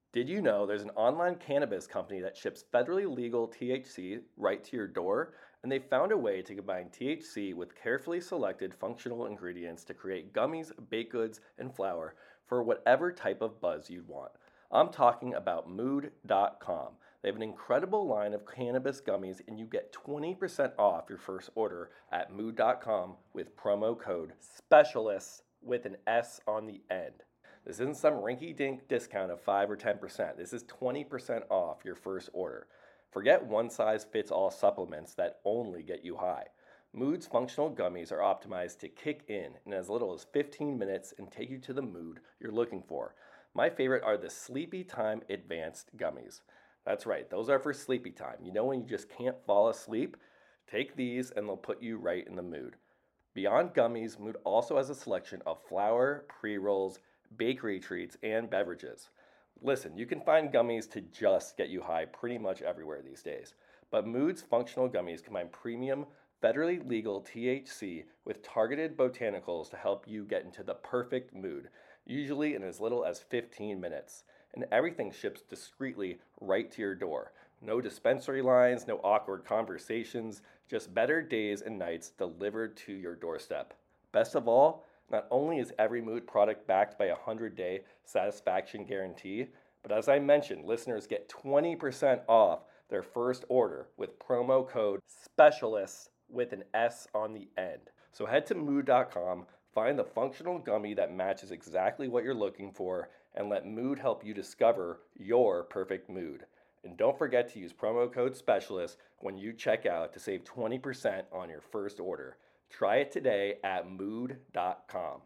Did you know there's an online cannabis company that ships federally legal THC right to your door? And they found a way to combine THC with carefully selected functional ingredients to create gummies, baked goods, and flour for whatever type of buzz you'd want. I'm talking about Mood.com. They have an incredible line of cannabis gummies, and you get 20% off your first order at Mood.com with promo code SPECIALIST with an S on the end. This isn't some rinky-dink discount of 5 or 10%. This is 20% off your first order. Forget one-size-fits-all supplements that only get you high. Mood's functional gummies are optimized to kick in as little as 15 minutes and take you to the mood you're looking for. My favorite are the Sleepy Time Advanced Gummies. That's right, those are for sleepy time. You know when you just can't fall asleep? Take these and they'll put you right in the mood. Beyond gummies, Mood also has a selection of flour, pre-rolls, bakery treats, and beverages. Listen, you can find gummies to just get you high pretty much everywhere these days. But Mood's functional gummies combine premium, federally legal THC with targeted botanicals to help you get into the perfect mood, usually in as little as 15 minutes. And everything ships discreetly right to your door. No dispensary lines, no awkward conversations, just better days and nights delivered to your doorstep. Best of all, not only is every Mood product backed by a 100-day satisfaction guarantee, but as I mentioned, listeners get 20% off their first order with promo code SPECIALIST with an S on the end. So head to Mood.com, find the functional gummy that matches exactly what you're looking for, and let Mood help you discover your perfect mood. And don't forget to use promo code SPECIALIST when you check out to save 20% on your first order. Try it today at Mood.com.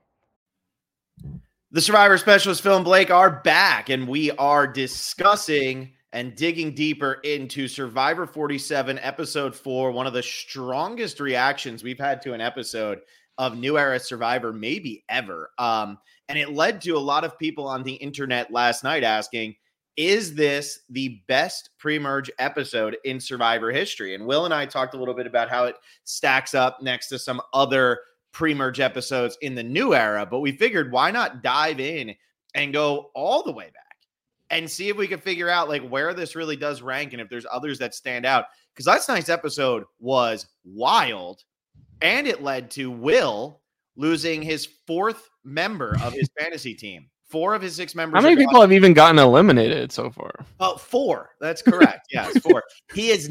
The Survivor Specialist Phil and Blake are back, and we are discussing and digging deeper into Survivor 47, Episode 4, one of the strongest reactions we've had to an episode of New Era Survivor, maybe ever. And it led to a lot of people on the internet last night asking, is this the best pre-merge episode in Survivor history? And Will and I talked a little bit about how it stacks up next to some other pre-merge episodes in the New Era, but we figured why not dive in and go all the way back and see if we can figure out like where this really does rank and if there's others that stand out. Because last night's episode was wild, and it led to Will losing his fourth member of his fantasy team. 4 of his 6 members. How many people have even gotten eliminated so far? 4. That's correct. Yes, 4. He is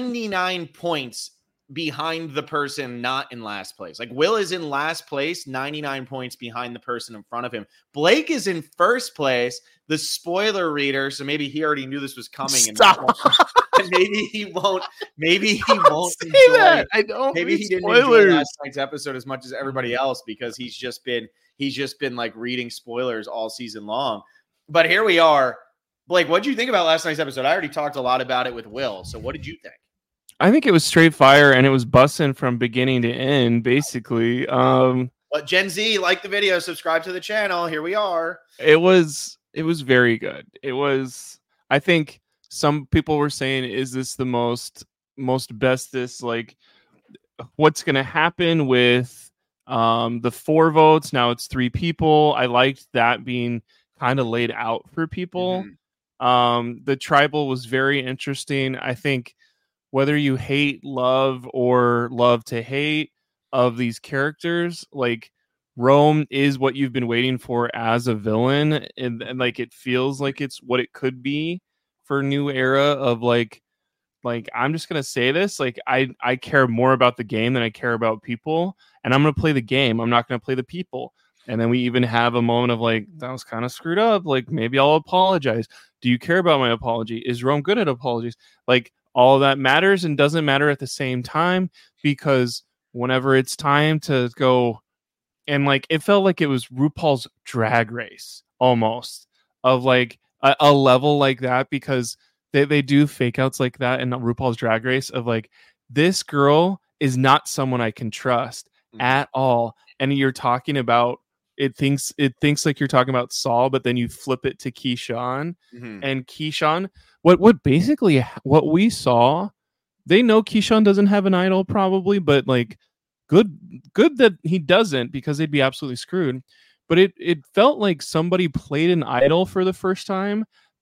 99 points behind the person not in last place. Like Will is in last place, 99 points behind the person in front of him. Blake is in first place, the spoiler reader. So maybe he already knew this was coming. Stop. And maybe he won't. Maybe he won't say enjoy that. I don't. Maybe he didn't enjoy last night's episode as much as everybody else because he's just been like reading spoilers all season long. But here we are. Blake, what did you think about last night's episode? I already talked a lot about it with Will. So what did you think? I think it was straight fire, and it was busting from beginning to end, basically. But Gen Z, like the video, subscribe to the channel. Here we are. It was very good. It was. I think some people were saying, "Is this the most bestest? Like, what's going to happen with the 4 votes? Now it's 3 people." I liked that being kind of laid out for people. Mm-hmm. The tribal was very interesting. I think whether you hate love or love to hate of these characters, like Rome is what you've been waiting for as a villain, and like it feels like it's what it could be for New Era of like I'm just gonna say this, like I care more about the game than I care about people, and I'm gonna play the game. I'm not gonna play the people. And then we even have a moment of like, that was kind of screwed up. Like maybe I'll apologize. Do you care about my apology? Is Rome good at apologies? Like all of that matters and doesn't matter at the same time, because whenever it's time to go, and like it felt like it was RuPaul's Drag Race almost, of like a level like that, because they do fake outs like that in RuPaul's Drag Race of like, this girl is not someone I can trust at all. And you're talking about, it thinks like you're talking about Saul, but then you flip it to Keyshawn. Mm-hmm. And Keyshawn, what basically what we saw, they know Keyshawn doesn't have an idol probably, but like good that he doesn't, because they'd be absolutely screwed. But it felt like somebody played an idol for the first time,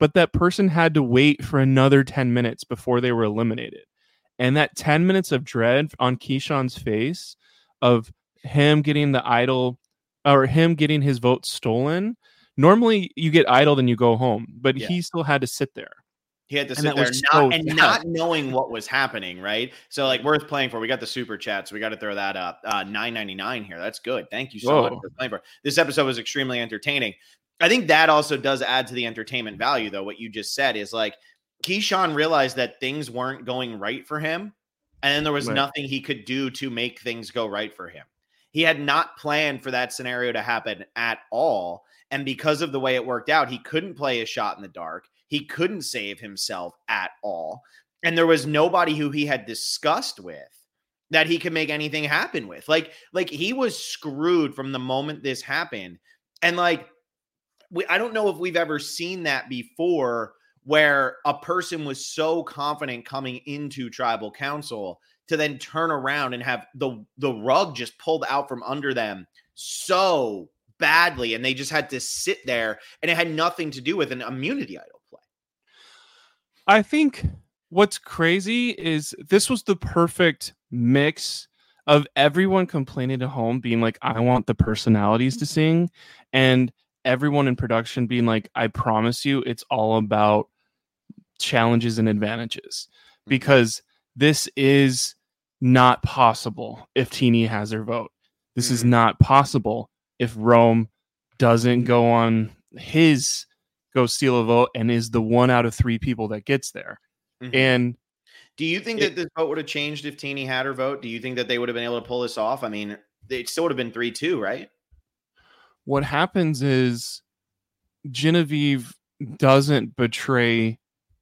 but that person had to wait for another 10 minutes before they were eliminated. And that 10 minutes of dread on Keyshawn's face of him getting the idol or him getting his vote stolen. Normally you get idled and you go home, but he still had to sit there. He had to sit there not knowing what was happening, right? So, like, worth playing for. We got the super chats. So we got to throw that up. $9.99 here. That's good. Thank you so much for playing for. This episode was extremely entertaining. I think that also does add to the entertainment value, though. What you just said is, like, Keyshawn realized that things weren't going right for him, and then there was nothing he could do to make things go right for him. He had not planned for that scenario to happen at all, and because of the way it worked out, he couldn't play a shot in the dark. He couldn't save himself at all. And there was nobody who he had discussed with that he could make anything happen with. Like he was screwed from the moment this happened. And like, I don't know if we've ever seen that before, where a person was so confident coming into tribal council to then turn around and have the rug just pulled out from under them so badly. And they just had to sit there, and it had nothing to do with an immunity idol play. I think what's crazy is this was the perfect mix of everyone complaining at home being like, I want the personalities to sing, and everyone in production being like, I promise you it's all about challenges and advantages, because this is not possible if Teeny has her vote. This is not possible if Rome doesn't go steal a vote and is the 1 out of 3 people that gets there. And do you think that this vote would have changed if Teeny had her vote? Do you think that they would have been able to pull this off? I mean, it still would have been 3-2, right? What happens is Genevieve doesn't betray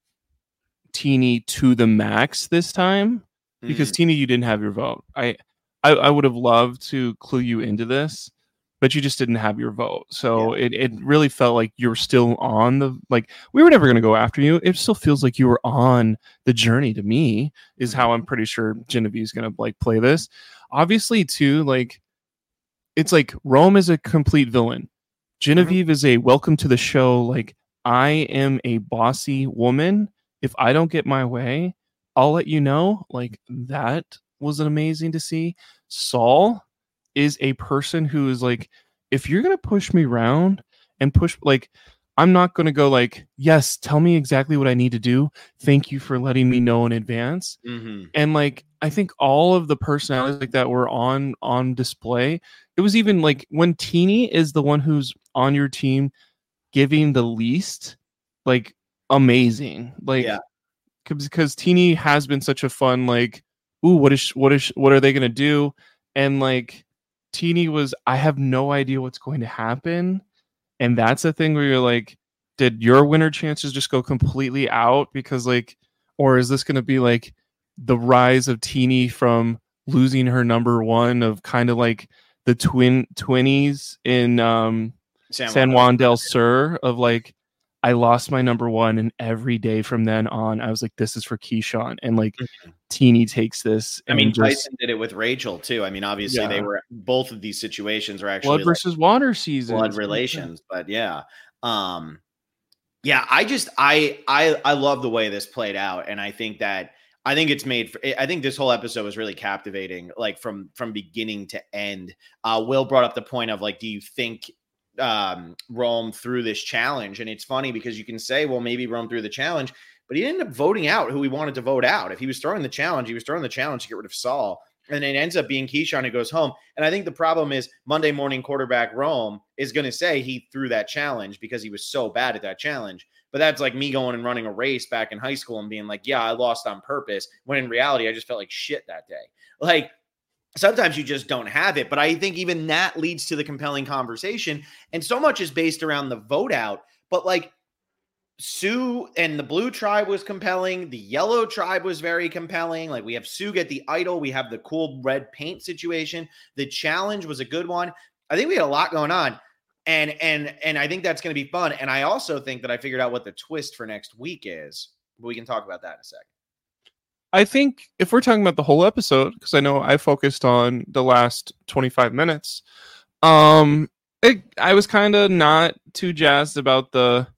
Teeny to the max this time, because Teeny, you didn't have your vote. I would have loved to clue you into this, but you just didn't have your vote. So it really felt like you were still on we were never going to go after you. It still feels like you were on the journey to me, is how I'm pretty sure Genevieve's going to play this. Obviously too, it's like Rome is a complete villain. Genevieve is a welcome to the show. Like, I am a bossy woman. If I don't get my way, I'll let you know. Like, that was amazing to see. Saul is a person who is like, if you're going to push me around and push, I'm not going to go yes, tell me exactly what I need to do. Thank you for letting me know in advance. And I think all of the personalities that were on display, it was even when Teeny is the one who's on your team giving the least, amazing. Because Teeny has been such a fun, ooh, what are they going to do? And Teeny was, I have no idea what's going to happen. And that's the thing where you're like, did your winner chances just go completely out? Because or is this going to be the rise of Teeny from losing her number one of kind of the twinnies in San Juan del Sur of I lost my number one, and every day from then on, I was like, this is for Keyshawn. And Teeny takes this. I mean, Tyson did it with Rachel too. I mean, obviously they were, both of these situations are actually blood versus water season, blood relations, but yeah. I love the way this played out. And I think this whole episode was really captivating, from beginning to end. Will brought up the point of do you think Rome threw this challenge? And it's funny because you can say, well, maybe Rome threw the challenge, but he ended up voting out who he wanted to vote out. If he was throwing the challenge, he was throwing the challenge to get rid of Saul. And it ends up being Keyshawn who goes home. And I think the problem is Monday morning quarterback Rome is going to say he threw that challenge because he was so bad at that challenge. But that's like me going and running a race back in high school and being like, yeah, I lost on purpose. When in reality, I just felt like shit that day. Sometimes you just don't have it. But I think even that leads to the compelling conversation. And so much is based around the vote out. But Sue and the blue tribe was compelling. The yellow tribe was very compelling. We have Sue get the idol. We have the cool red paint situation. The challenge was a good one. I think we had a lot going on. And I think that's going to be fun. And I also think that I figured out what the twist for next week is. But we can talk about that in a second. I think if we're talking about the whole episode, because I know I focused on the last 25 minutes, I was kind of not too jazzed about the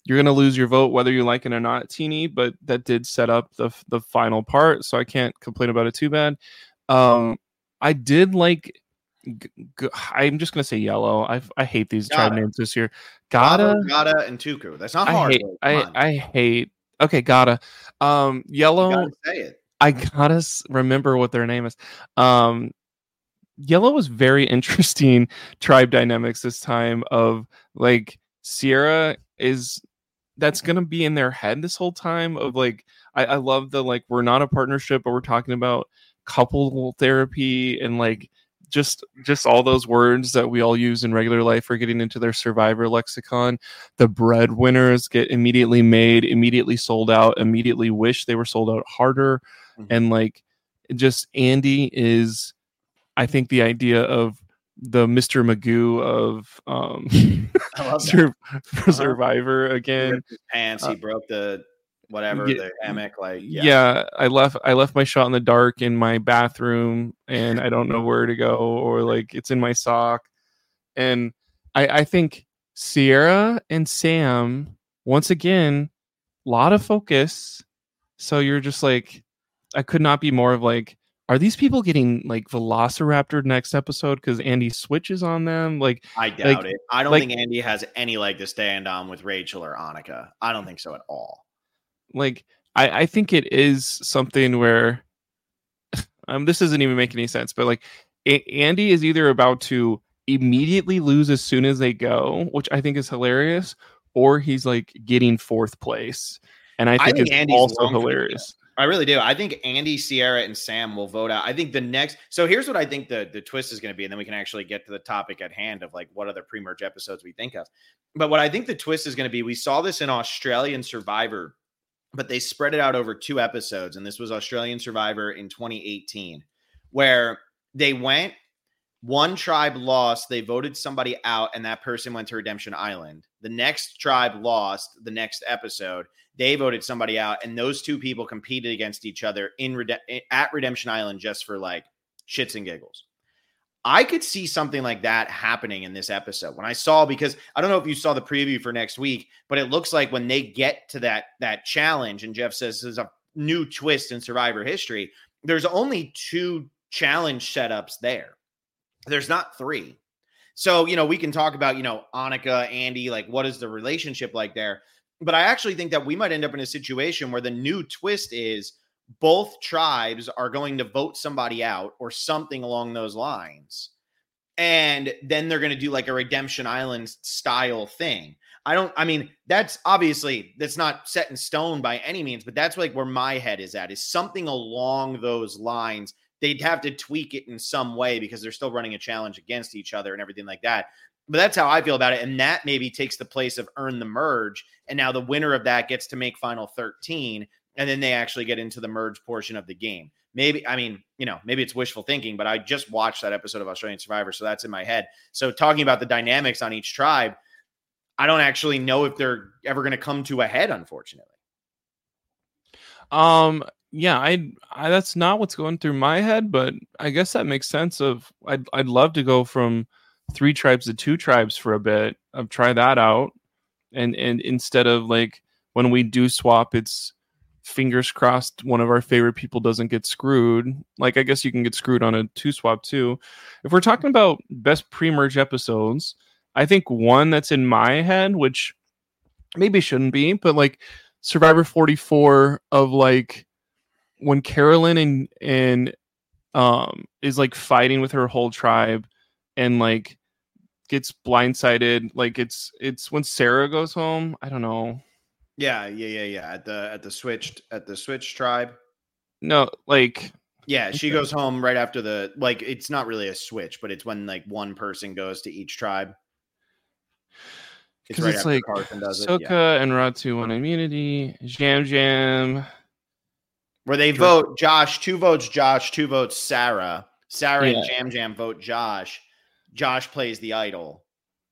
you're gonna lose your vote whether you like it or not, Teeny. But that did set up the final part, so I can't complain about it too bad. I did like. I'm just gonna say yellow. I hate these tribe names this year. Gada, and Tuku. That's not hard. I hate. Okay, Gada. Yellow. You gotta say it. I gotta remember what their name is. Yellow was very interesting tribe dynamics this time. Of like Sierra that's gonna be in their head this whole time. Of like I love the like we're not a partnership, but we're talking about couple therapy and like. Just all those words that we all use in regular life are getting into their Survivor lexicon. The breadwinners get immediately made, immediately sold out, immediately wish they were sold out harder. Mm-hmm. And like, just Andy is, I think, the idea of the Mr. Magoo of Survivor again. He ripped his pants, he broke the the hammock, I left my shot in the dark in my bathroom and I don't know where to go, or like it's in my sock. And I think Sierra and Sam, once again, a lot of focus. So you're just like, I could not be more of like, are these people getting like Velociraptor next episode because Andy switches on them? Like, I doubt it. I don't think Andy has any leg to stand on with Rachel or Annika. I don't think so at all. Like, I think it is something where this doesn't even make any sense, but like Andy is either about to immediately lose as soon as they go, which I think is hilarious, or he's like getting fourth place. And I think it's Andy's also hilarious. I really do. I think Andy, Sierra, and Sam will vote out. I think the next. So here's what I think the twist is going to be, and then we can actually get to the topic at hand of like what other pre-merge episodes we think of. But what I think the twist is going to be, we saw this in Australian Survivor, but they spread it out over 2 episodes. And this was Australian Survivor in 2018, where they went, one tribe lost, they voted somebody out, and that person went to Redemption Island. The next tribe lost the next episode. They voted somebody out, and those 2 people competed against each other at Redemption Island just for like shits and giggles. I could see something like that happening in this episode. When I saw, because I don't know if you saw the preview for next week, but it looks like when they get to that challenge, and Jeff says there's a new twist in Survivor history, there's only 2 challenge setups there. There's not 3. So, we can talk about, Annika, Andy, like what is the relationship like there? But I actually think that we might end up in a situation where the new twist is both tribes are going to vote somebody out or something along those lines. And then they're going to do like a Redemption Island style thing. That's not set in stone by any means, but that's like where my head is at, is something along those lines. They'd have to tweak it in some way because they're still running a challenge against each other and everything like that. But that's how I feel about it. And that maybe takes the place of Earn the Merge. And now the winner of that gets to make Final 13. And then they actually get into the merge portion of the game. Maybe it's wishful thinking, but I just watched that episode of Australian Survivor, so that's in my head. So talking about the dynamics on each tribe, I don't actually know if they're ever going to come to a head, unfortunately. Yeah, I that's not what's going through my head, but I guess that makes sense. I'd love to go from 3 tribes to 2 tribes for a bit. I've tried that out, and instead of like when we do swap, it's fingers crossed one of our favorite people doesn't get screwed. Like, I guess you can get screwed on a 2 swap too. If we're talking about best pre-merge episodes, I think one that's in my head, which maybe shouldn't be, but like Survivor 44, of like when Carolyn and is like fighting with her whole tribe and like gets blindsided. Like it's when Sarah goes home. I don't know. Yeah. At the switched tribe. No, like she goes home right after it's not really a switch, but it's when like one person goes to each tribe. It's right after like Carson does Soka and Ratu want immunity. Jam. Where they vote Josh, 2 votes Josh, 2 votes Sarah. Sarah and Jam vote Josh. Josh plays the idol.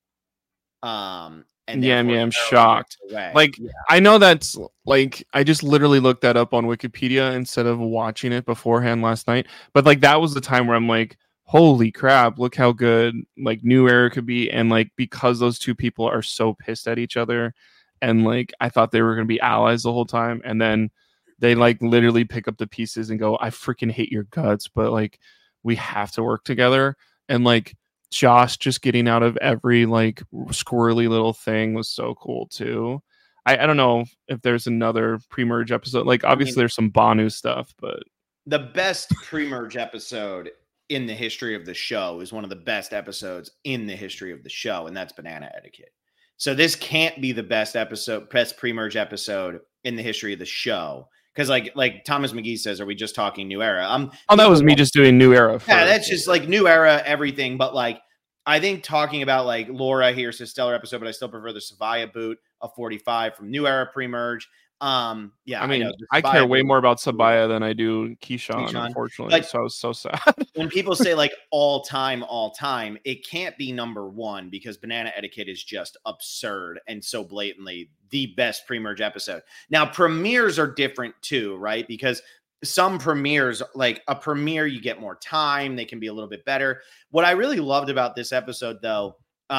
And I'm shocked. Like, I know that's like, I just literally looked that up on Wikipedia instead of watching it beforehand last night. But like, that was the time where I'm like, holy crap, look how good like New Era could be. And like, because those 2 people are so pissed at each other, and like I thought they were going to be allies the whole time, and then they like literally pick up the pieces and go, I freaking hate your guts, but like we have to work together. And like Josh just getting out of every like squirrely little thing was so cool too. I don't know if there's another pre-merge episode. Like obviously there's some Banu stuff, but the best pre-merge episode in the history of the show is one of the best episodes in the history of the show, and that's Banana Etiquette. So this can't be the best pre-merge episode in the history of the show. Because like Thomas McGee says, are we just talking New Era? That was me just doing New Era. Yeah, that's just like New Era, everything. But like, I think talking about like Laura here says stellar episode, but I still prefer the Savaya boot of 45 from New Era pre-merge. Yeah, I mean, I care way more about Sabaya than I do Keyshawn, unfortunately. Like, so I was so sad. When people say like all time, it can't be number one because Banana Etiquette is just absurd and so blatantly the best pre-merge episode. Now, premieres are different too, right? Because some premieres, like a premiere, you get more time. They can be a little bit better. What I really loved about this episode, though,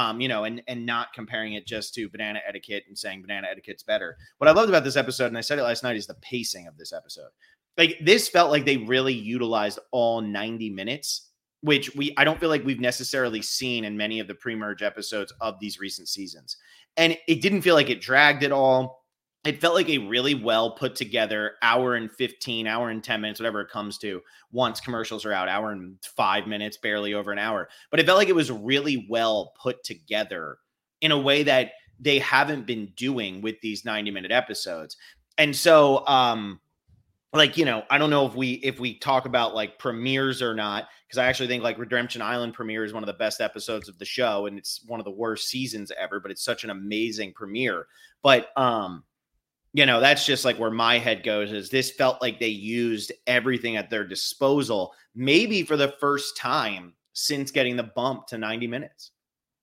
and not comparing it just to Banana Etiquette and saying Banana Etiquette's better. What I loved about this episode, and I said it last night, is the pacing of this episode. Like this felt like they really utilized all 90 minutes, which I don't feel like we've necessarily seen in many of the pre-merge episodes of these recent seasons. And it didn't feel like it dragged at all. It felt like a really well put together hour and 10 minutes, whatever it comes to once commercials are out, hour and 5 minutes, barely over an hour. But it felt like it was really well put together in a way that they haven't been doing with these 90-minute episodes. And so, like, you know, I don't know if we talk about like premieres or not, because I actually think like Redemption Island premiere is one of the best episodes of the show. And it's one of the worst seasons ever, but it's such an amazing premiere. But, you know, that's just like where my head goes is this felt like they used everything at their disposal, maybe for the first time since getting the bump to 90 minutes.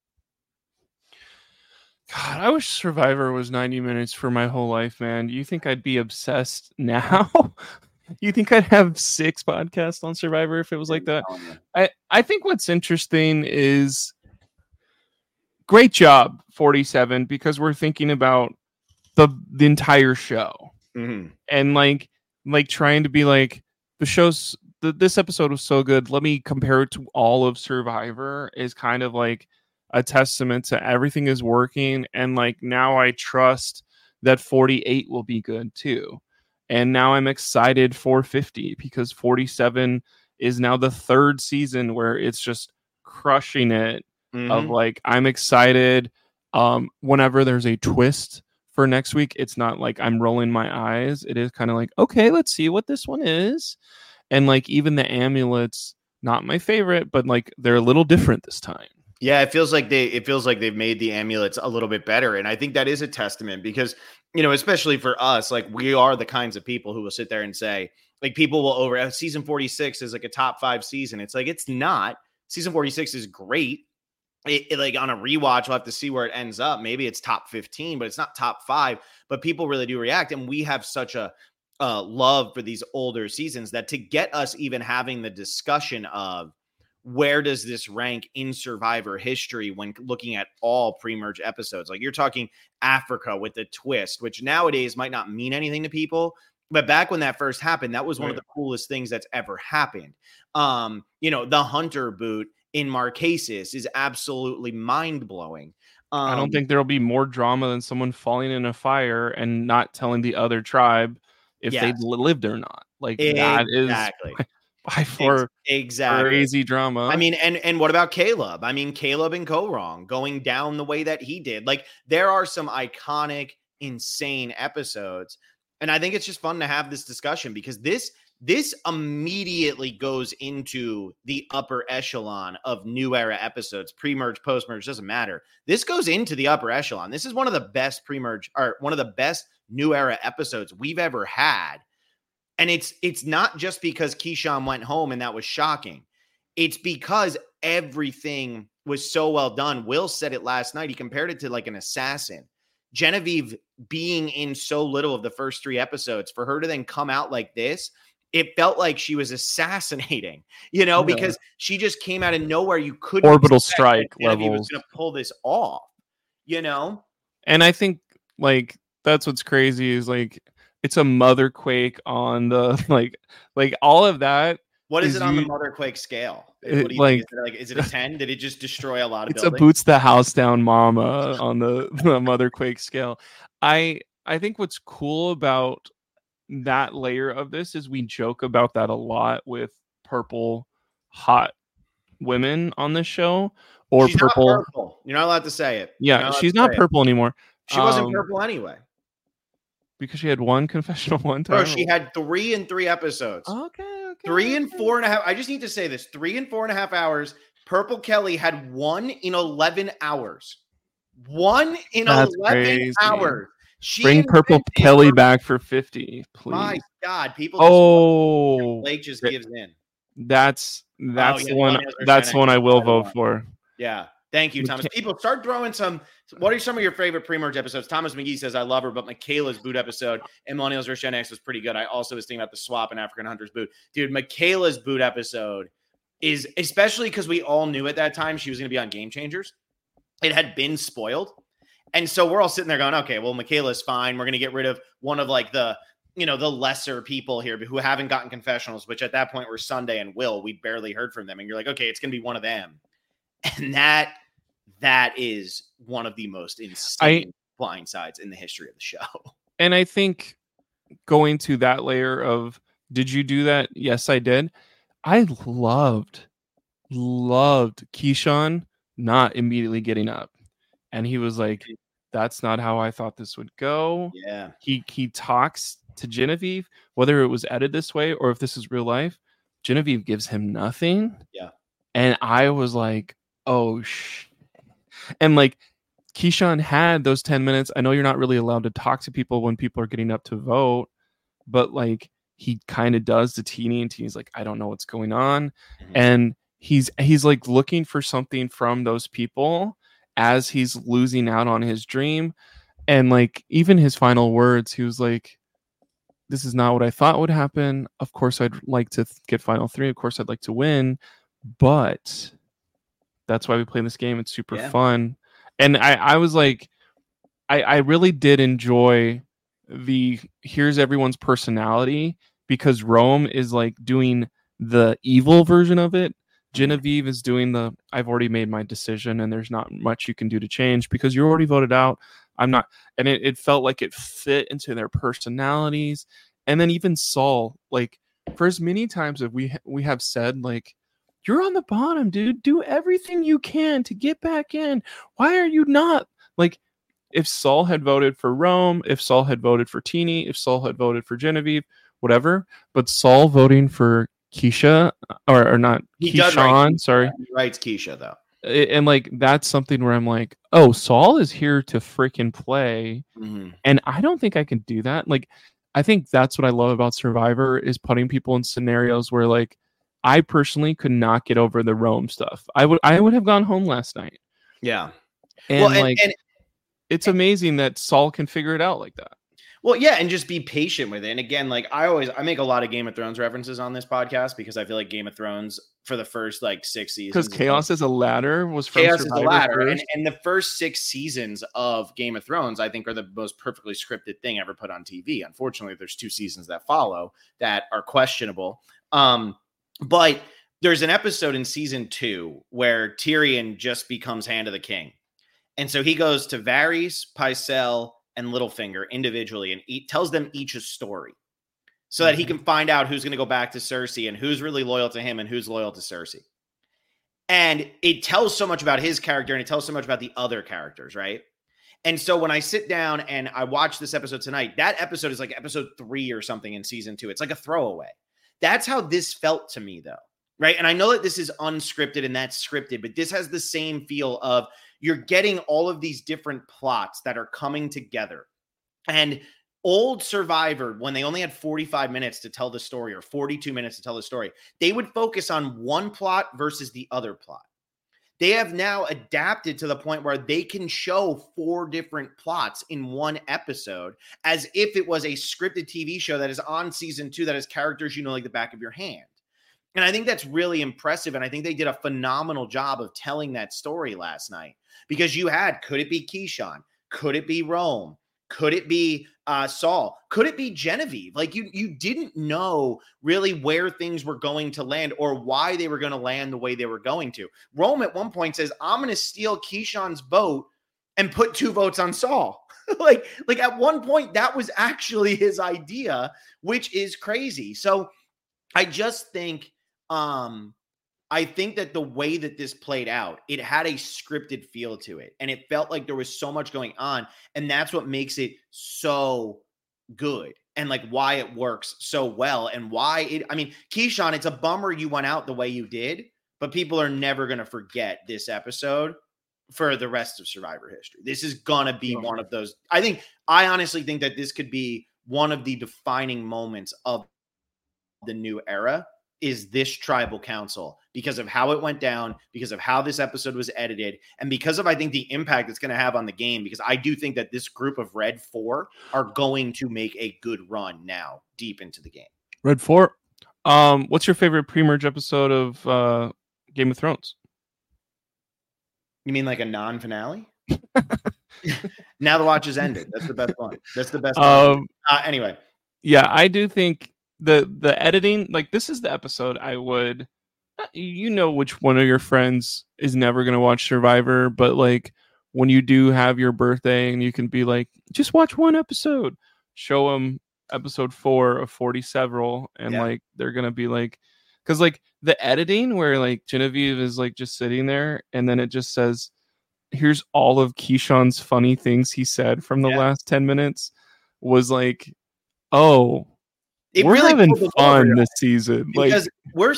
God, I wish Survivor was 90 minutes for my whole life, man. Do you think I'd be obsessed now? You think I'd have 6 podcasts on Survivor if it was like that? I think what's interesting is great job, 47, because we're thinking about the entire show. Mm-hmm. And like trying to be like the show's this episode was so good, let me compare it to all of Survivor is kind of like a testament to everything is working. And like now I trust that 48 will be good too. And now I'm excited for 50 because 47 is now the 3rd season where it's just crushing it. Mm-hmm. Of like I'm excited whenever there's a twist for next week, it's not like I'm rolling my eyes. It is kind of like, okay, let's see what this one is. And like even the amulets, not my favorite, but like they're a little different this time. Yeah, it feels like they've made the amulets a little bit better. And I think that is a testament because, you know, especially for us, like we are the kinds of people who will sit there and say, like people will season 46 is like a top 5 season. It's like, it's not. Season 46 is great. It like on a rewatch, we'll have to see where it ends up. Maybe it's top 15, but it's not top 5. But people really do react. And we have such a love for these older seasons that to get us even having the discussion of where does this rank in Survivor history when looking at all pre-merge episodes? Like you're talking Africa with the twist, which nowadays might not mean anything to people. But back when that first happened, that was one of the coolest things that's ever happened. You know, the Hunter boot in Marquesas is absolutely mind-blowing. I don't think there'll be more drama than someone falling in a fire and not telling the other tribe if they lived or not. Like that is by far crazy drama. I mean, and what about Caleb? I mean, Caleb and Go-Wrong going down the way that he did. Like there are some iconic, insane episodes. And I think it's just fun to have this discussion because this immediately goes into the upper echelon of New Era episodes, pre-merge, post-merge, doesn't matter. This goes into the upper echelon. This is one of the best pre-merge or one of the best New Era episodes we've ever had. And it's not just because Keyshawn went home and that was shocking. It's because everything was so well done. Will said it last night. He compared it to like an assassin. Genevieve being in so little of the first 3 episodes, for her to then come out like this, it felt like she was assassinating, you know, because she just came out of nowhere. You couldn't orbital strike levels. Was going to pull this off, you know? And I think Like that's what's crazy is like it's a mother quake on the like all of that What is is it on the you Motherquake scale? it, What do you think? like Is it a 10? Did it just destroy a lot of it's a buildings? boots the house down mama on the mother quake scale. I think what's cool about that layer of this is we joke about that a lot with purple hot women on this show or She's not purple. purple. You're not allowed to say it. You're Yeah, not allowed she's to not say it. purple anymore. She wasn't purple anyway. Because she had one confessional one time. Bro, she had 3 in 3 episodes. Okay. 3 and 4.5. I just need to say this: 3 and 4.5 hours. Purple Kelly had 1 in 11 hours. 1 in That's 11 crazy. hours. Bring Purple Kelly back for 50, please. My God, people. Blake just gives in. That's yeah, the one. That's the one I will vote for. Yeah. Thank you, Thomas. People start throwing some. What are some of your favorite pre-merge episodes? Thomas McGee says, I love her, but Michaela's boot episode and Millennials vs. Gen X was pretty good. I also was thinking about the swap and African Hunter's boot. Dude, Michaela's boot episode is, especially because we all knew at that time she was going to be on Game Changers. It had been spoiled. And so we're all sitting there going, okay, well, Michaela's fine. We're going to get rid of one of like the lesser people here who haven't gotten confessionals, which at that point were Sunday and Will. We barely heard from them. And you're like, okay, it's going to be one of them. And that is one of the most insane blindsides in the history of the show. And I think going to that layer of, did you do that? Yes, I did. I loved Keyshawn not immediately getting up. And he was like, that's not how I thought this would go. Yeah. He talks to Genevieve, whether it was edited this way or if this is real life. Genevieve gives him nothing. Yeah. And I was like, oh, and like Keyshawn had those 10 minutes. I know you're not really allowed to talk to people when people are getting up to vote, but like he kind of does to Teeny, and Teeny's like, I don't know what's going on. Mm-hmm. And he's like looking for something from those people as he's losing out on his dream. And like even his final words, he was like, this is not what I thought would happen. Of course, I'd like to get final 3. Of course, I'd like to win, but that's why we play this game. It's super fun. And I was like, I really did enjoy here's everyone's personality, because Rome is like doing the evil version of it. Genevieve is doing I've already made my decision and there's not much you can do to change because you're already voted out. I'm not. And it felt like it fit into their personalities. And then even Saul, like for as many times as we have said, like, you're on the bottom, dude. Do everything you can to get back in. Why are you not? Like, if Saul had voted for Rome, if Saul had voted for Teeny, if Saul had voted for Genevieve, whatever. But Saul voting for Keisha, or not Keyshawn, sorry. He writes Keisha, though. And like, that's something where I'm like, oh, Saul is here to freaking play. Mm-hmm. And I don't think I can do that. Like, I think that's what I love about Survivor is putting people in scenarios where like, I personally could not get over the Rome stuff. I would have gone home last night. Yeah. And it's amazing that Saul can figure it out like that. Well, yeah, and just be patient with it. And again, like I make a lot of Game of Thrones references on this podcast because I feel like Game of Thrones for the first like 6 seasons. Because Chaos is a Ladder was from Chaos Survivor is a Ladder. And the first 6 seasons of Game of Thrones, I think, are the most perfectly scripted thing ever put on TV. Unfortunately, there's 2 seasons that follow that are questionable. But there's an episode in season 2 where Tyrion just becomes Hand of the King. And so he goes to Varys, Pycelle, and Littlefinger individually and tells them each a story so that he can find out who's going to go back to Cersei and who's really loyal to him and who's loyal to Cersei. And it tells so much about his character and it tells so much about the other characters, right? And so when I sit down and I watch this episode tonight, that episode is like episode 3 or something in season 2. It's like a throwaway. That's how this felt to me, though, right? And I know that this is unscripted and that's scripted, but this has the same feel of you're getting all of these different plots that are coming together. And old Survivor, when they only had 45 minutes to tell the story or 42 minutes to tell the story, they would focus on one plot versus the other plot. They have now adapted to the point where they can show 4 different plots in one episode as if it was a scripted TV show that is on season 2 that has characters you know like the back of your hand. And I think that's really impressive. And I think they did a phenomenal job of telling that story last night because you had, could it be Keyshawn? Could it be Rome? Could it be Saul? Could it be Genevieve? Like you didn't know really where things were going to land or why they were going to land the way they were going to. Rome at one point says, I'm going to steal Keyshawn's vote and put 2 votes on Saul. like at one point that was actually his idea, which is crazy. So I just think, I think that the way that this played out, it had a scripted feel to it. And it felt like there was so much going on. And that's what makes it so good. And like why it works so well. And why it, I mean, Keyshawn, it's a bummer you went out the way you did, but people are never going to forget this episode for the rest of Survivor history. This is going to be one of those. I honestly think that this could be one of the defining moments of the new era is this tribal council because of how it went down, because of how this episode was edited, and because of, I think, the impact it's going to have on the game, because I do think that this group of Red 4 are going to make a good run now deep into the game. Red 4. What's your favorite pre-merge episode of Game of Thrones? You mean like a non-finale? Now the watch has ended. That's the best one. That's the best one. Anyway. Yeah, I do think the editing, like this is the episode I would, which one of your friends is never going to watch Survivor, but like when you do have your birthday and you can be like, just watch one episode, show them episode 4 of 40 several, and like they're going to be like, because like the editing where like Genevieve is like just sitting there and then it just says, here's all of Keyshawn's funny things he said from the last 10 minutes was like, oh, we're really having fun this season. Because we're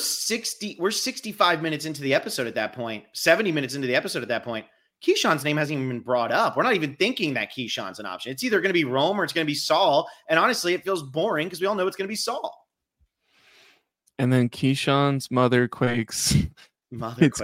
65 minutes into the episode at that point, 70 minutes into the episode at that point. Keyshawn's name hasn't even been brought up. We're not even thinking that Keyshawn's an option. It's either going to be Rome or it's going to be Saul. And honestly, it feels boring because we all know it's going to be Saul. And then Keyshawn's mother quakes. Mothered.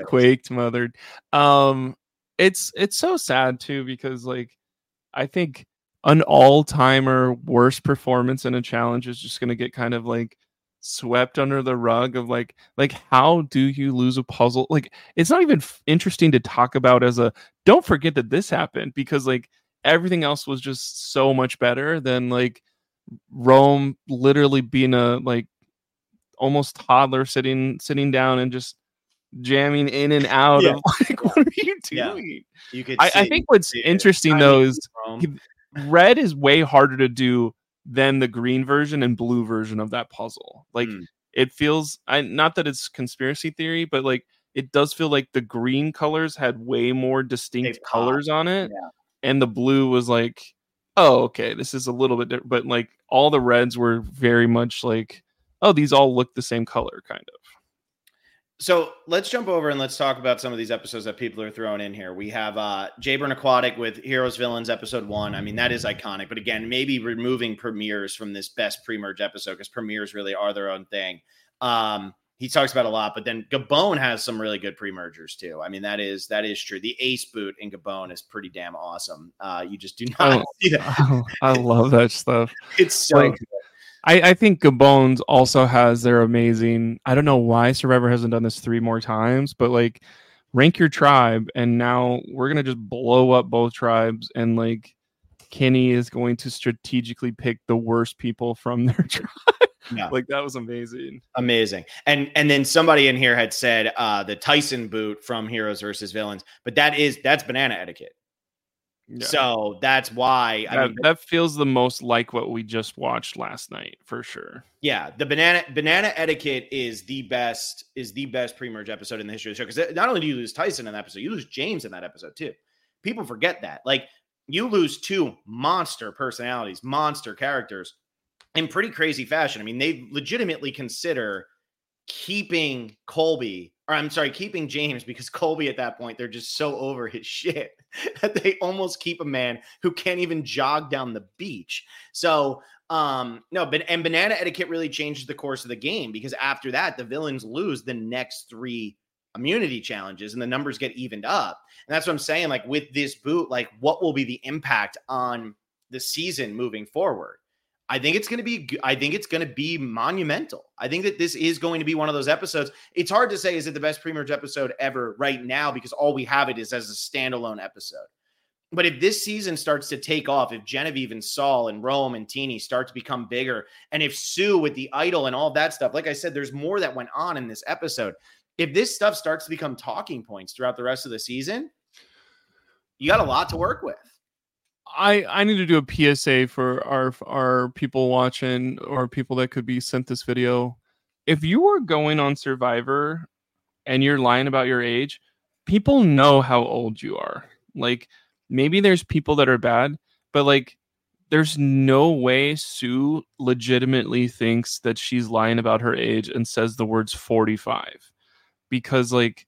It's so sad too, because like I think an all-timer worst performance in a challenge is just going to get kind of like swept under the rug of like how do you lose a puzzle? Like it's not even interesting to talk about as a don't forget that this happened, because like everything else was just so much better than like Rome literally being a like almost toddler sitting down and just jamming in and out of like, what are you doing? You could I think what's interesting though is red is way harder to do than the green version and blue version of that puzzle. Like it feels, not that it's conspiracy theory, but like it does feel like the green colors had way more distinct colors on it, and the blue was like, oh, okay, this is a little bit different. But like all the reds were very much like, oh, these all look the same color, kind of. So let's jump over and let's talk about some of these episodes that people are throwing in here. We have Jayburn Aquatic with Heroes Villains episode 1. I mean, that is iconic. But again, maybe removing premieres from this best pre-merge episode, because premieres really are their own thing. He talks about a lot, but then Gabon has some really good pre-mergers too. I mean, that is true. The ace boot in Gabon is pretty damn awesome. You just do not see that. I love that stuff. It's so like, good. I think Gabon's also has their amazing, I don't know why Survivor hasn't done this 3 more times, but like rank your tribe, and now we're going to just blow up both tribes, and like Kenny is going to strategically pick the worst people from their tribe. Yeah. Like that was amazing. And then somebody in here had said the Tyson boot from Heroes versus Villains, but that's banana etiquette. Yeah. So that's why that feels the most like what we just watched last night for sure. Yeah, the banana etiquette is the best pre-merge episode in the history of the show, because not only do you lose Tyson in that episode, you lose James in that episode too. People forget that. Like you lose 2 monster personalities, monster characters in pretty crazy fashion. I mean, they legitimately consider keeping James, because Colby at that point, they're just so over his shit that they almost keep a man who can't even jog down the beach. So and banana etiquette really changes the course of the game, because after that, the villains lose the next 3 immunity challenges and the numbers get evened up. And that's what I'm saying. Like with this boot, like what will be the impact on the season moving forward? I think it's going to be monumental. I think that this is going to be one of those episodes. It's hard to say, is it the best pre-merge episode ever right now, because all we have it is as a standalone episode. But if this season starts to take off, if Genevieve and Saul and Rome and Teeny start to become bigger, and if Sue with the idol and all that stuff, like I said, there's more that went on in this episode. If this stuff starts to become talking points throughout the rest of the season, you got a lot to work with. I need to do a PSA for our people watching or people that could be sent this video. If you are going on Survivor and you're lying about your age, people know how old you are. Like, maybe there's people that are bad, but like, there's no way Sue legitimately thinks that she's lying about her age and says the words 45, because like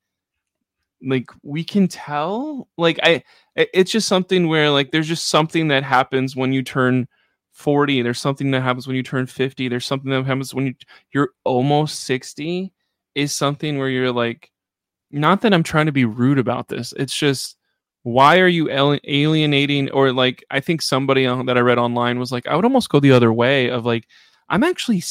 we can tell. Like, it's just something where like there's just something that happens when you turn 40. There's something that happens when you turn 50. There's something that happens when you're almost 60. Is something where you're like, not that I'm trying to be rude about this. It's just, why are you alienating? Or like, I think somebody that I read online was like, I would almost go the other way of like, I'm actually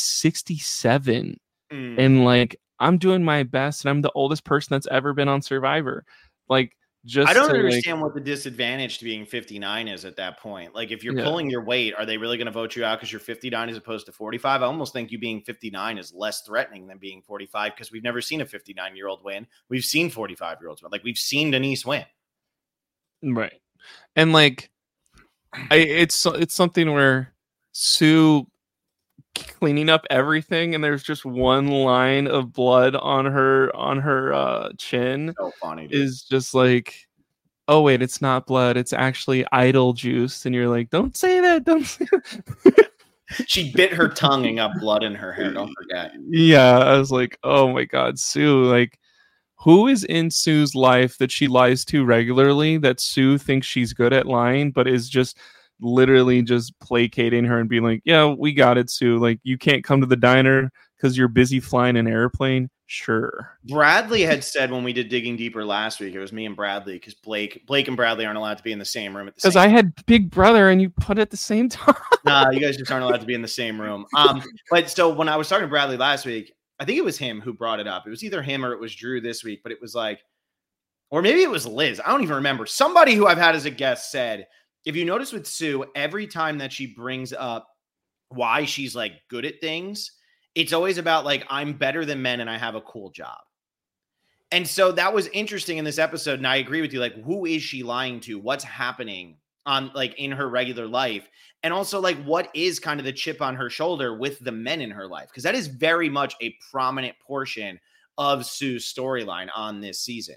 67 and like, I'm doing my best and I'm the oldest person that's ever been on Survivor. Like, just I don't understand what the disadvantage to being 59 is at that point. Like, if you're pulling your weight, are they really going to vote you out because you're 59 as opposed to 45? I almost think you being 59 is less threatening than being 45, because we've never seen a 59-year-old win. We've seen 45-year-olds win. Like, we've seen Denise win. Right. And like, it's something where Sue cleaning up everything and there's just one line of blood on her chin. So funny, dude. Is just like, oh wait, it's not blood, it's actually idol juice. And you're like, don't say that, don't say that. She bit her tongue and got blood in her hair, don't forget. Yeah, I was like, oh my god, Sue, like, who is in Sue's life that she lies to regularly, that Sue thinks she's good at lying, but is just literally just placating her and being like, yeah, we got it, Sue. Like, you can't come to the diner because you're busy flying an airplane. Sure. Bradley had said when we did Digging Deeper last week, it was me and Bradley, because Blake and Bradley aren't allowed to be in the same room at the same time. Because I had Big Brother and you put it at the same time. Nah, you guys just aren't allowed to be in the same room. But so when I was talking to Bradley last week, I think it was him who brought it up. It was either him or it was Drew this week, but it was like, or maybe it was Liz. I don't even remember. Somebody who I've had as a guest said, if you notice with Sue, every time that she brings up why she's like good at things, it's always about like, I'm better than men and I have a cool job. And so that was interesting in this episode. And I agree with you. Like, who is she lying to? What's happening on like in her regular life? And also like, what is kind of the chip on her shoulder with the men in her life? Because that is very much a prominent portion of Sue's storyline on this season.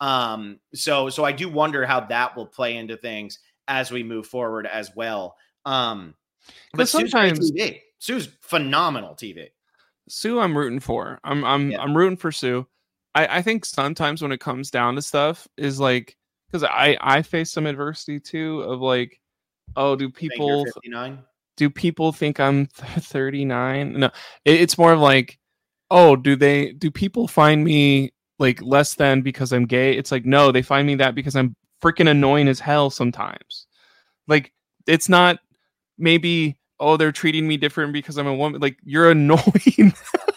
So I do wonder how that will play into things as we move forward as well. But sometimes Sue's phenomenal TV. Sue, I'm rooting for. I'm rooting for Sue. I think sometimes when it comes down to stuff is like, because I face some adversity too of like, oh, do people think I'm 39? No, it's more of like, oh, do people find me like less than because I'm gay? It's like, no, they find me that because I'm freaking annoying as hell sometimes. Like, it's not maybe, oh, they're treating me different because I'm a woman. Like, you're annoying.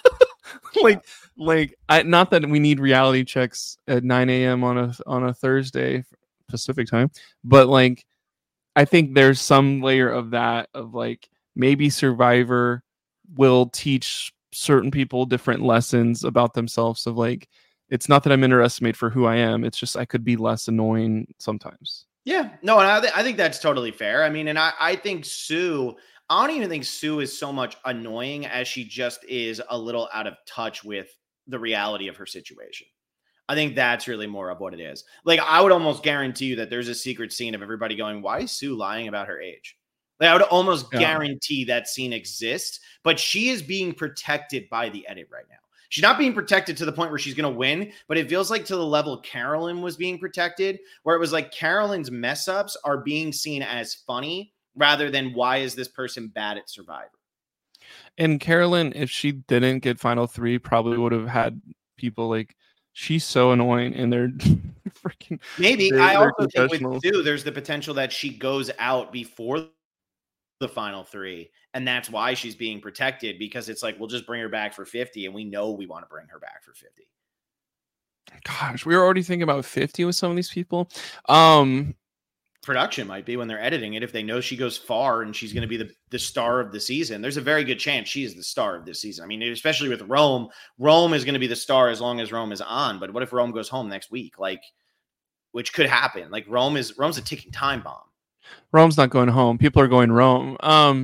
Not that we need reality checks at 9 a.m. on a Thursday Pacific time, but like, I think there's some layer of that, of like, maybe Survivor will teach certain people different lessons about themselves, of like, it's not that I'm underestimated for who I am, it's just I could be less annoying sometimes. Yeah, no, and I think that's totally fair. I mean, and I think Sue, I don't even think Sue is so much annoying as she just is a little out of touch with the reality of her situation. I think that's really more of what it is. Like, I would almost guarantee you that there's a secret scene of everybody going, why is Sue lying about her age? Like, I would almost guarantee that scene exists, but she is being protected by the edit right now. She's not being protected to the point where she's going to win, but it feels like to the level Carolyn was being protected, where it was like Carolyn's mess ups are being seen as funny rather than why is this person bad at Survivor. And Carolyn, if she didn't get Final 3, probably would have had people like, she's so annoying, and they're freaking. Maybe. I also think with Sue, there's the potential that she goes out before the Final 3, and that's why she's being protected, because it's like, we'll just bring her back for 50, and we know we want to bring her back for 50. Gosh, we were already thinking about 50 with some of these people. production might be when they're editing it. If they know she goes far and she's going to be the star of the season, there's a very good chance she is the star of this season. I mean, especially with Rome. Rome is going to be the star as long as Rome is on. But what if Rome goes home next week? Like, which could happen. Like Rome's a ticking time bomb. Rome's not going home. People are going Rome.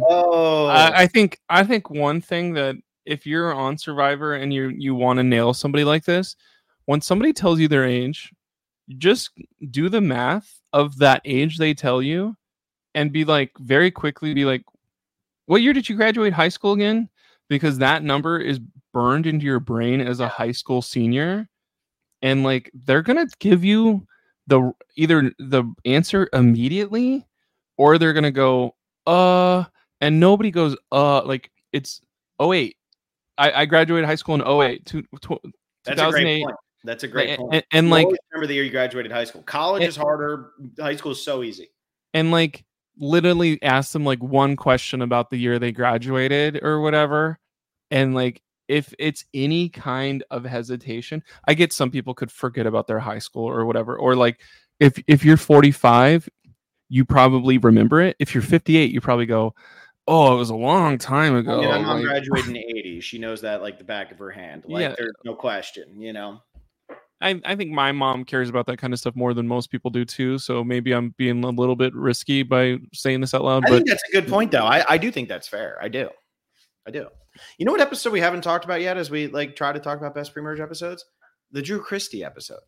I think one thing that if you're on Survivor and you want to nail somebody like this, when somebody tells you their age, just do the math of that age they tell you and be like, very quickly be like, what year did you graduate high school again? Because that number is burned into your brain as a high school senior. And like, they're going to give you either the answer immediately or they're going to go, and nobody goes, like it's 08. I graduated high school in 08. That's a great point. That's a great point. And like, remember the year you graduated high school. College is harder. High school is so easy. And like, literally ask them like one question about the year they graduated or whatever. And like, if it's any kind of hesitation, I get some people could forget about their high school or whatever. Or like, if you're 45, you probably remember it. If you're 58, you probably go, oh, it was a long time ago. My mom graduated in the 80s. She knows that like the back of her hand. Like, there's no question, you know. I think my mom cares about that kind of stuff more than most people do too. So maybe I'm being a little bit risky by saying this out loud. I think that's a good point, though. I do think that's fair. I do. You know what episode we haven't talked about yet as we like try to talk about best pre-merge episodes? The Drew Christie episode.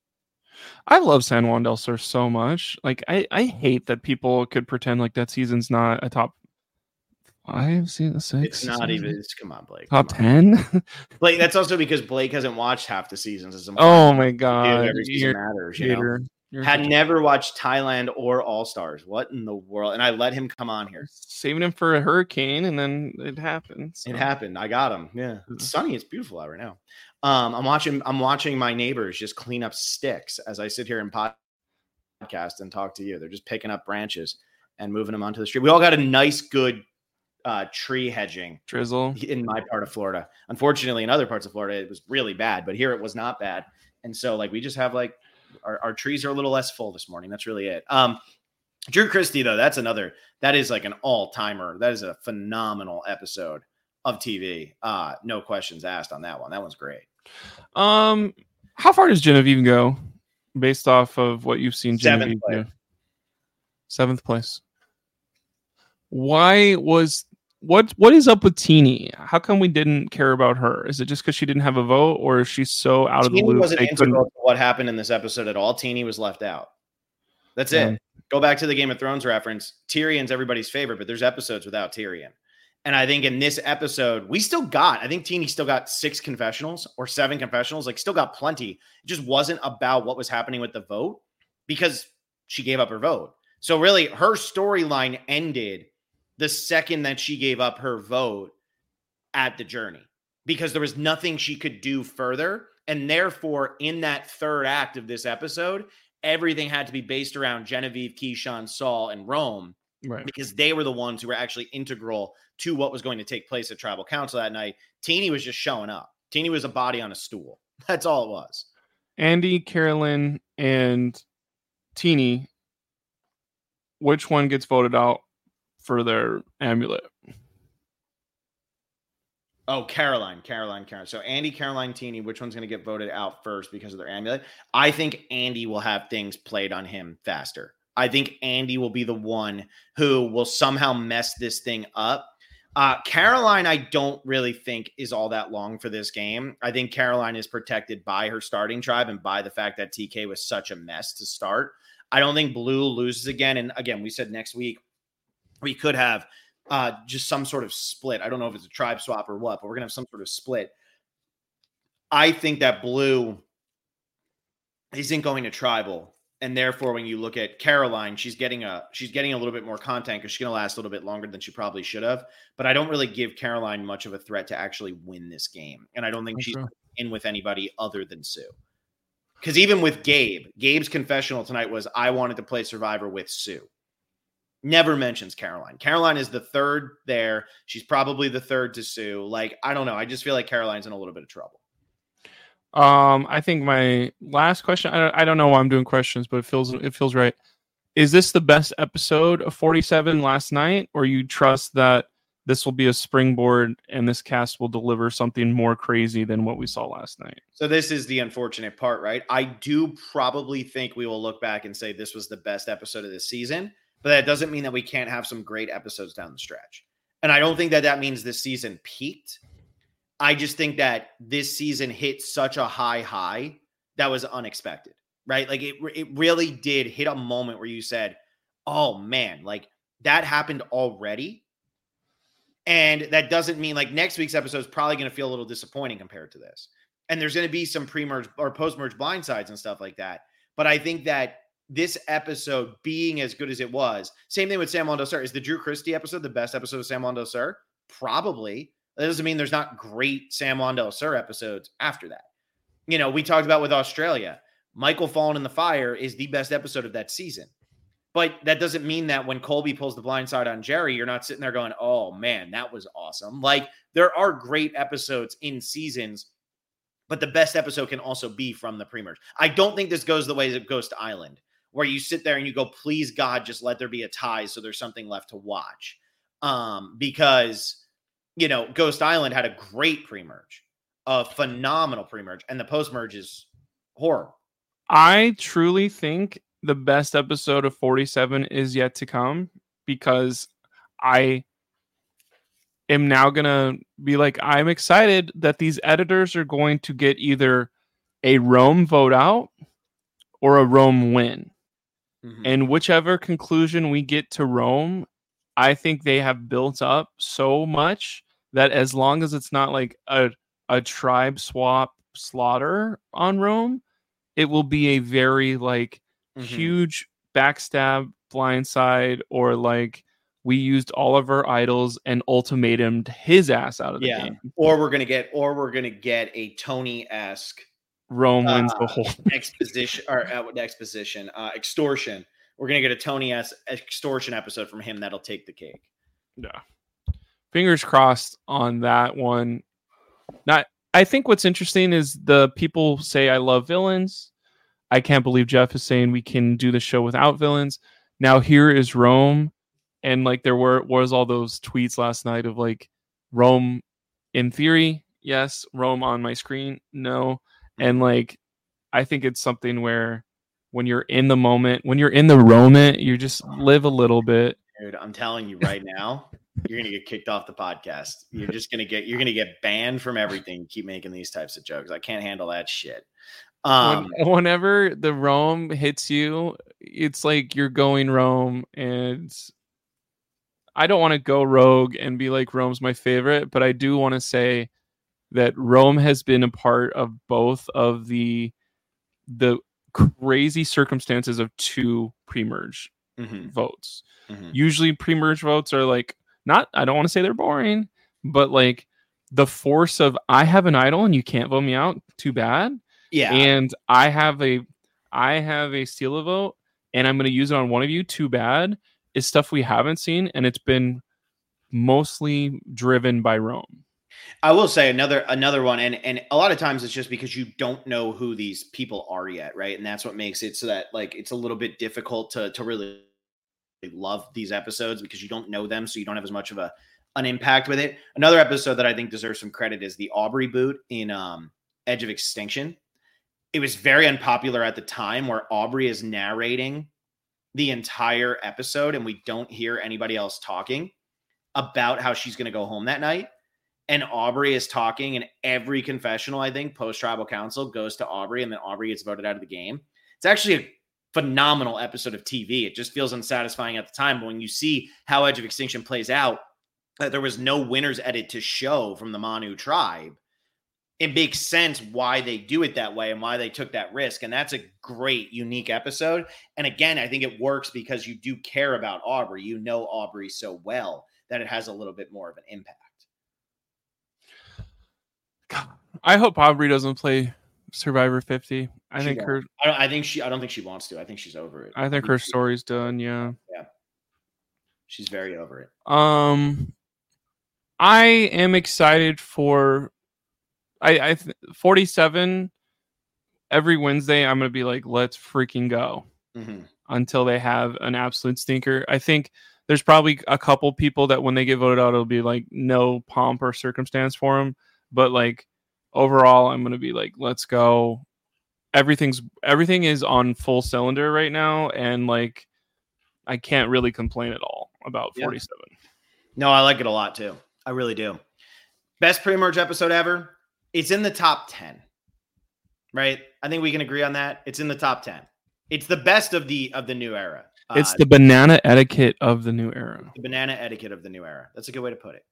I love San Juan del Sur so much. Like I hate that people could pretend like that season's not a top 5, 6. It's not even. Come on, Blake. Top 10. Blake. That's also because Blake hasn't watched half the seasons. Oh my god! Every season matters. You know? Had never watched Thailand or All Stars. What in the world? And I let him come on here, saving him for a hurricane, and then it happened. So. It happened. I got him. Yeah, it's sunny. It's beautiful out right now. I'm watching my neighbors just clean up sticks as I sit here and podcast and talk to you. They're just picking up branches and moving them onto the street. We all got a nice, good tree hedging drizzle in my part of Florida. Unfortunately, in other parts of Florida, it was really bad, but here it was not bad. And so like, we just have like our trees are a little less full this morning. That's really it. Drew Christie though, that is like an all timer. That is a phenomenal episode of TV. No questions asked on that one. That one's great. How far does Genevieve go based off of what you've seen? Genevieve do? 7th place. What is up with Teeny? How come we didn't care about her? Is it just because she didn't have a vote, or is she so out of the loop? Wasn't integral to what happened in this episode at all. Teeny was left out. That's it. Go back to the Game of Thrones reference. Tyrion's everybody's favorite, but there's episodes without Tyrion. And I think in this episode, I think Teeny still got 6 confessionals or 7 confessionals, like still got plenty. It just wasn't about what was happening with the vote because she gave up her vote. So really her storyline ended the second that she gave up her vote at the journey because there was nothing she could do further. And therefore, in that third act of this episode, everything had to be based around Genevieve, Keyshawn, Saul, and Rome, right? Because they were the ones who were actually integral to what was going to take place at Tribal Council that night. Teeny was just showing up. Teeny was a body on a stool. That's all it was. Andy, Carolyn, and Teeny, which one gets voted out for their amulet? Oh, Caroline. So Andy, Caroline, Teeny, which one's going to get voted out first because of their amulet? I think Andy will have things played on him faster. I think Andy will be the one who will somehow mess this thing up. Caroline, I don't really think is all that long for this game. I think Caroline is protected by her starting tribe and by the fact that TK was such a mess to start. I don't think Blue loses again. And again, we said next week, we could have just some sort of split. I don't know if it's a tribe swap or what, but we're going to have some sort of split. I think that Blue isn't going to tribal. And therefore, when you look at Caroline, she's getting a little bit more content because she's going to last a little bit longer than she probably should have. But I don't really give Caroline much of a threat to actually win this game. And I don't think she's in with anybody other than Sue. Because even with Gabe's confessional tonight was, I wanted to play Survivor with Sue. Never mentions Caroline. Caroline is the third there. She's probably the third to Sue. Like, I don't know. I just feel like Caroline's in a little bit of trouble. I think my last question, I don't know why I'm doing questions, but it feels right. is this the best episode of 47 last night, or you trust that this will be a springboard and this cast will deliver something more crazy than what we saw last night? So this is the unfortunate part, right? I do probably think we will look back and say this was the best episode of this season, but that doesn't mean that we can't have some great episodes down the stretch. And I don't think that that means this season peaked. I just think that this season hit such a high that was unexpected, right? Like it really did hit a moment where you said, oh man, like that happened already. And that doesn't mean like next week's episode is probably going to feel a little disappointing compared to this. And there's going to be some pre-merge or post-merge blindsides and stuff like that. But I think that this episode being as good as it was, same thing with Sam Londo Sir. Is the Drew Christie episode the best episode of Sam Londo Sir? Probably. That doesn't mean there's not great Sam Londo Sir episodes after that. You know, we talked about with Australia, Michael falling in the fire is the best episode of that season. But that doesn't mean that when Colby pulls the blind side on Jerry, you're not sitting there going, oh man, that was awesome. Like there are great episodes in seasons, but the best episode can also be from the pre-merge. I don't think this goes the way that Ghost Island, where you sit there and you go, please God, just let there be a tie so there's something left to watch. Because, you know, Ghost Island had a great pre-merge, a phenomenal pre-merge, and the post-merge is horrible. I truly think the best episode of 47 is yet to come, because I am now going to be like, I'm excited that these editors are going to get either a Rome vote out or a Rome win. Mm-hmm. And whichever conclusion we get to Rome, I think they have built up so much that as long as it's not like a tribe swap slaughter on Rome, it will be a very like huge backstab blindside, or like we used all of our idols and ultimatumed his ass out of the game. Or we're gonna get a Tony-esque Rome wins the whole extortion. We're gonna get a Tony-esque extortion episode from him that'll take the cake. Yeah. Fingers crossed on that one. I think what's interesting is the people say I love villains. I can't believe Jeff is saying we can do the show without villains. Now here is Rome. And like there was all those tweets last night of like Rome in theory, yes. Rome on my screen, no. And like I think it's something where when you're in the moment, when you're in the Rome, you just live a little bit. Dude, I'm telling you right now, you're gonna get kicked off the podcast. You're gonna get banned from everything. You keep making these types of jokes. I can't handle that shit. Whenever the Rome hits you, it's like you're going Rome, and I don't want to go rogue and be like Rome's my favorite, but I do want to say that Rome has been a part of both of the crazy circumstances of two pre-merge votes. Usually pre-merge votes are like, I don't want to say they're boring, but like the force of I have an idol and you can't vote me out, too bad. Yeah. And I have a steal a vote and I'm going to use it on one of you, too bad, is stuff we haven't seen, and it's been mostly driven by Rome. I will say another one, and a lot of times it's just because you don't know who these people are yet, right? And that's what makes it so that like it's a little bit difficult to really love these episodes because you don't know them, so you don't have as much of an impact with it. Another episode that I think deserves some credit is the Aubrey boot in Edge of Extinction. It was very unpopular at the time, where Aubrey is narrating the entire episode and we don't hear anybody else talking about how she's going to go home that night. And Aubrey is talking, and every confessional, I think, post-tribal council goes to Aubrey, and then Aubrey gets voted out of the game. It's actually a phenomenal episode of TV. It just feels unsatisfying at the time. But when you see how Edge of Extinction plays out, that there was no winner's edit to show from the Manu tribe, it makes sense why they do it that way and why they took that risk. And that's a great, unique episode. And again, I think it works because you do care about Aubrey. You know Aubrey so well that it has a little bit more of an impact. God, I hope Aubrey doesn't play Survivor 50. I don't think she wants to. I think she's over it. I think her story's done. Yeah. She's very over it. I am excited for 47. Every Wednesday, I'm going to be like, let's freaking go. until they have an absolute stinker. I think there's probably a couple people that when they get voted out, it'll be like no pomp or circumstance for them. But like overall, I'm going to be like, let's go. Everything is on full cylinder right now. And like, I can't really complain at all about 47. No, I like it a lot too. I really do. Best pre-merge episode ever. It's in the top 10, right? I think we can agree on that. It's in the top 10. It's the best of the new era. It's the banana etiquette of the new era. The banana etiquette of the new era. That's a good way to put it.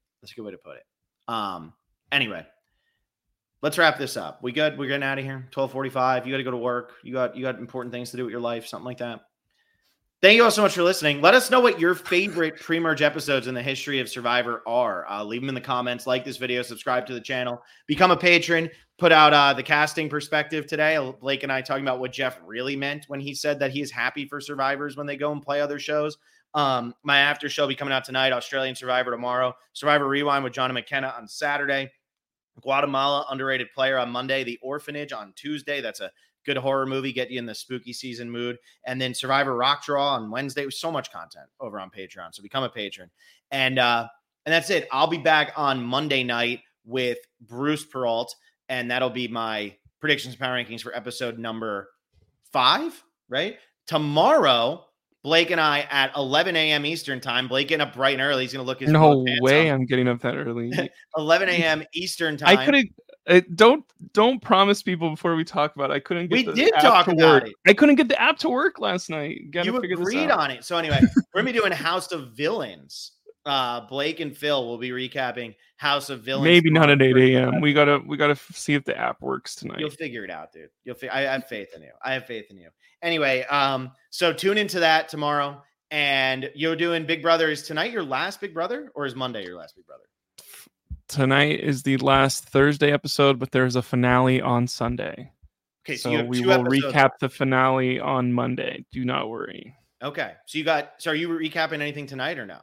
Anyway, let's wrap this up. We good? We're getting out of here. 12:45. You got to go to work. You got important things to do with your life, something like that. Thank you all so much for listening. Let us know what your favorite pre-merge episodes in the history of Survivor are. Leave them in the comments. Like this video. Subscribe to the channel. Become a patron. Put out the casting perspective today. Blake and I talking about what Jeff really meant when he said that he is happy for survivors when they go and play other shows. My after show will be coming out tonight. Australian Survivor tomorrow. Survivor Rewind with John McKenna on Saturday. Guatemala underrated player on Monday. The Orphanage on Tuesday. That's a good horror movie, get you in the spooky season mood. And then Survivor Rock Draw on Wednesday. With so much content over on Patreon. So become a patron. And that's it. I'll be back on Monday night with Bruce Peralt. And that'll be my predictions and power rankings for episode number 5, right? Tomorrow, Blake and I at 11 a.m. Eastern time. Blake getting up bright and early. He's going to look his no way I'm getting up that early. 11 a.m. Eastern time. I couldn't. Don't promise people before we talk about it. I couldn't get we did talk about it. I couldn't get the app to work last night. You agreed on it. So anyway, we're going to be doing House of Villains. Blake and Phil will be recapping House of Villains. Maybe not at 8 a.m. We gotta see if the app works tonight. You'll figure it out, dude. I have faith in you. Anyway, so tune into that tomorrow. And you're doing Big Brother. Is tonight your last Big Brother, or is Monday your last Big Brother? Tonight is the last Thursday episode, but there's a finale on Sunday. Okay, so we will recap the finale on Monday. Do not worry. Okay, so are you recapping anything tonight or no?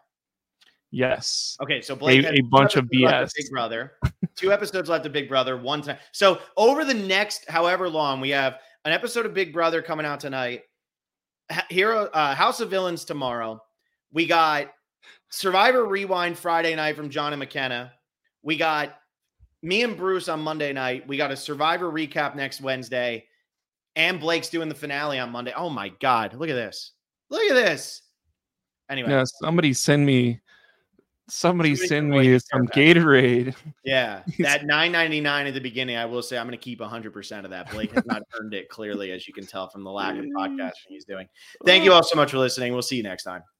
Yes. Okay, so Blake a bunch of BS. Big Brother. 2 episodes left of Big Brother. 1 time. So over the next however long, we have an episode of Big Brother coming out tonight. House of Villains tomorrow. We got Survivor Rewind Friday night from John and McKenna. We got me and Bruce on Monday night. We got a Survivor recap next Wednesday. And Blake's doing the finale on Monday. Oh my God. Look at this. Anyway. Yeah, somebody send me some Gatorade. Yeah. That $9.99 at the beginning, I will say I'm going to keep 100% of that. Blake has not earned it clearly, as you can tell from the lack of podcasting he's doing. Thank you all so much for listening. We'll see you next time.